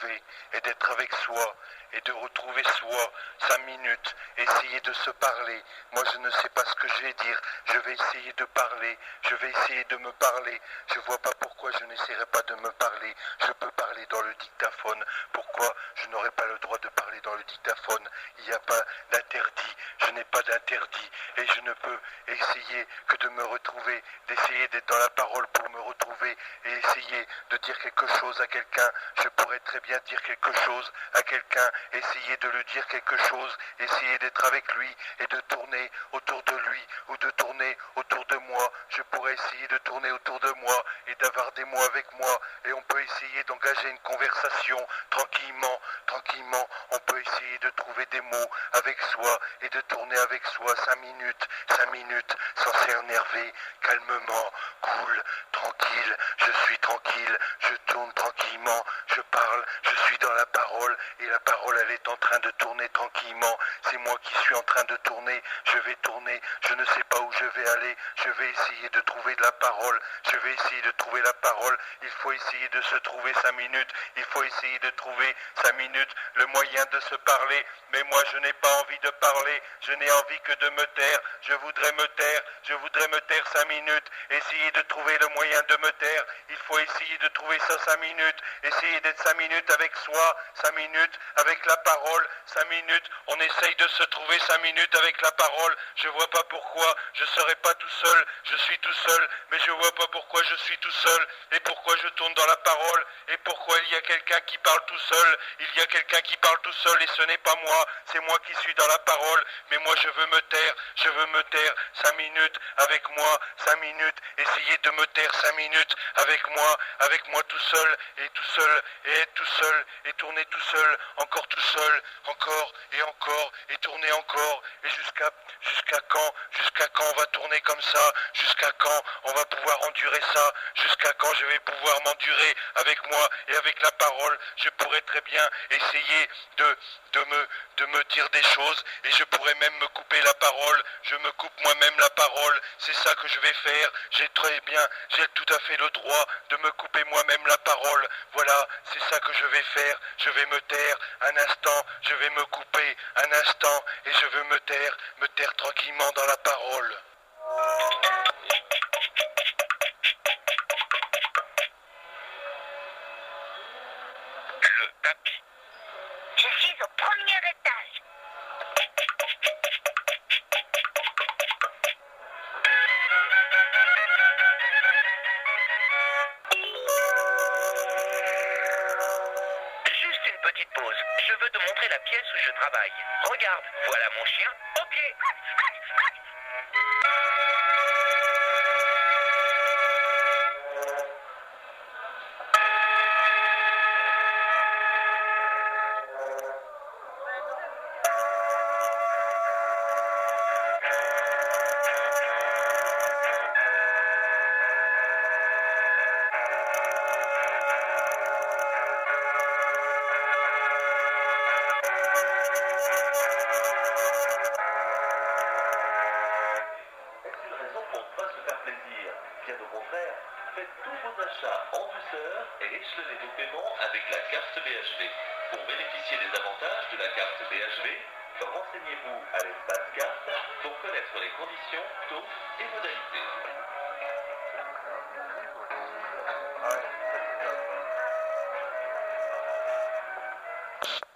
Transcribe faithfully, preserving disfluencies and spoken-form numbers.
retrouver et d'être avec soi et de retrouver soi, cinq minutes, essayer de se parler. Moi je ne sais pas ce que je vais dire, je vais essayer de parler, je vais essayer de me parler. Je vois pas pourquoi je n'essaierai pas de me parler. Je peux parler dans le dictaphone. Pourquoi je n'aurais pas le droit de parler dans le dictaphone? Il n'y a pas d'interdit, je n'ai pas d'interdit et je ne peux essayer que de me retrouver, d'essayer d'être dans la parole pour me retrouver et essayer de dire quelque chose à quelqu'un. Je pourrais très bien dire quelque chose à quelqu'un, essayer de lui dire quelque chose, essayer d'être avec lui et de tourner autour de lui ou de tourner autour de moi. Je pourrais essayer de tourner autour de moi et d'avoir des mots avec moi et on peut essayer d'engager une conversation tranquillement, tranquillement. On peut essayer de trouver des mots avec soi et de tourner avec soi cinq minutes, cinq minutes sans s'énerver, calmement, cool, tranquille. Je suis tranquille, je tourne tranquillement, je parle, je suis dans la parole et la parole elle est en train de tourner tranquillement. C'est moi qui suis en train de tourner, je vais tourner, je ne sais pas où je vais aller, je vais essayer de trouver de la parole, je vais essayer de trouver la parole. Il faut essayer de se trouver cinq minutes, il faut essayer de trouver cinq minutes le moyen de se parler, mais moi je n'ai pas envie de parler, je n'ai envie que de me taire, je voudrais me taire, je voudrais me taire cinq minutes, essayer de trouver le moyen de me taire, il faut essayer de trouver ça cinq minutes, essayer d'être cinq minutes avec soi, cinq minutes avec la parole, cinq minutes, on essaye de se trouver cinq minutes avec la parole, je vois pas pourquoi, je serai pas tout seul, je suis tout seul, mais je vois pas pourquoi je suis tout seul, et pourquoi je tourne dans la parole, et pourquoi il y a quelqu'un qui parle tout seul, il y a quelqu'un qui parle tout seul, et ce n'est pas moi, c'est moi qui suis dans la parole, mais moi je veux me taire, je veux me taire, cinq minutes avec moi, cinq minutes, essayer de me taire cinq minutes avec moi, avec moi tout seul, et tout seul, et être tout seul, et tourner tout seul, encore tout seul, encore, et encore, et tourner encore, et jusqu'à, jusqu'à quand, jusqu'à quand on va tourner comme ça, jusqu'à quand on va pouvoir endurer ça, jusqu'à quand je vais pouvoir m'endurer avec moi et avec la parole, je pourrais très bien essayer de, de me, de me dire des choses, et je pourrais même me couper la parole, je me coupe moi-même la parole, c'est ça que je vais faire, j'ai très bien, j'ai tout à fait le droit de me couper moi-même la parole, voilà, c'est ça que je vais faire, je vais me taire un instant, je vais me couper un instant, et je veux me taire, me taire tranquillement dans la parole. Le tapis. Je suis au premier étage. Juste une petite pause. Je veux te montrer la pièce où je travaille. Regarde, voilà mon chien. Ok. Bien au contraire, faites tous vos achats en douceur et échelonnez vos paiements avec la carte B H V. Pour bénéficier des avantages de la carte B H V, renseignez-vous à l'espace carte pour connaître les conditions, taux et modalités. Ouais.